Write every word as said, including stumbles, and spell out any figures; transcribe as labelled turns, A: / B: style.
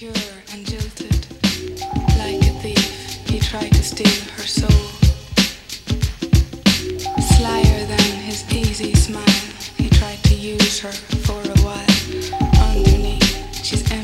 A: insecure and jilted. Like a thief, he tried to steal her soul. Slyer than his easy smile, he tried to use her for a while. Underneath, she's empty.